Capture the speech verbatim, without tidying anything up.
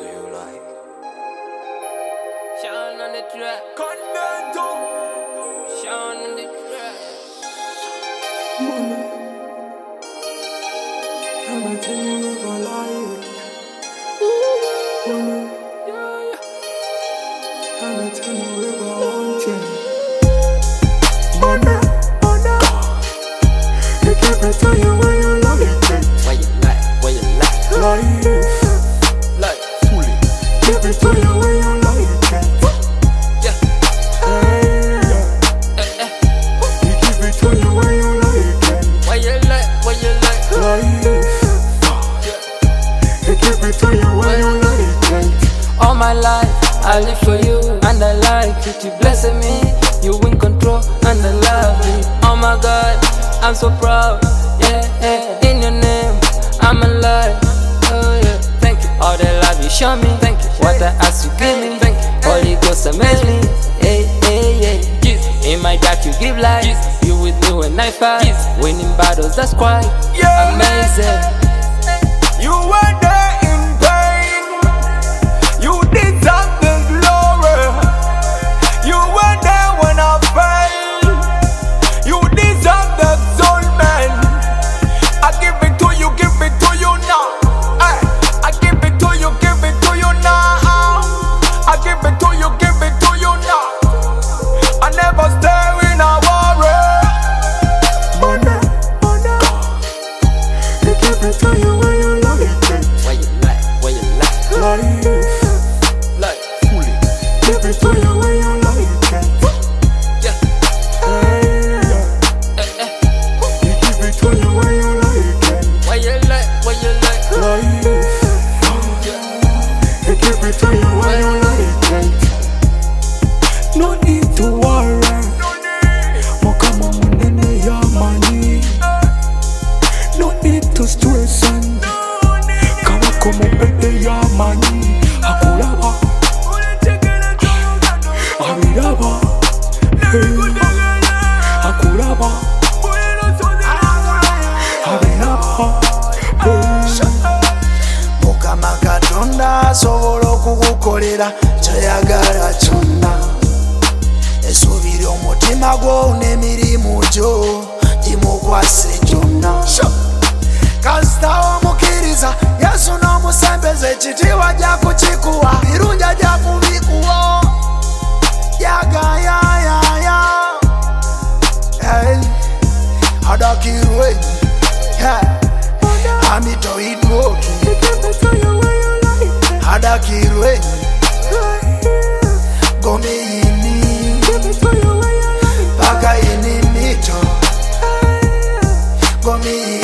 do you like? Sean on the track. Condento. Sean on the track. Money. I'ma tell you if I like. Money. Yeah, yeah. I'ma tell you if I want you. Money. Money. You keep it to you when you like it. Why you like? Why you like? Life. Like. Fully. Keep it to you when you like it. Yeah. Hey, yeah. Eh, eh. You keep it to you when you like it. Why you like? Why you like? Life. Yeah. You keep it to you when you like it. All my life I live for you and I like it. You blessing me, you in control and I love it. Oh my God, I'm so proud. Yeah, yeah. In your name, I'm alive. Oh yeah, thank you. All the love you show me, thank you. What I ask you give me, thank you. Holy Ghost amaze me. Hey, hey, hey. In my dark you give light. You with me when I fight. Winning battles, that's quite Yeah, amazing. you were there in pain. You deserve the glory. You were there when I failed. You deserve the exaltation. I give it to you, give it to you now. Ay, I give it to you, give it to you now. I give it to you, give it to you now. I never stay in a worry. Money, money. You give it to you when you like it. Why you like? Why you like? Life. Like. Fully. Give it to you when you like it. Yeah. Hey, yeah. Eh, eh. You give it to you when you like it. Why you like? Why you like? Life. Yeah. You give it to you when you like it. No need to worry. Mokama munene ya mani. No need to stress and kawa komo bete ya mani. Akulaba. Abiraba. Hey. Akulaba. Abiraba. Hey. Mukama Katonda asobola okukukolera kyoyagala kyonna. Esubira omutima gwo n'emirimu gyo gimukwase gyonna. Kasita omukiriza Yesu n'omusembeza ekitiibwa ajja kukikuwa, birungi ajja kubikuwa. Yagayayaya adakirwe amitoidwoki adakirwe gomeyini paka ini mito gomeyini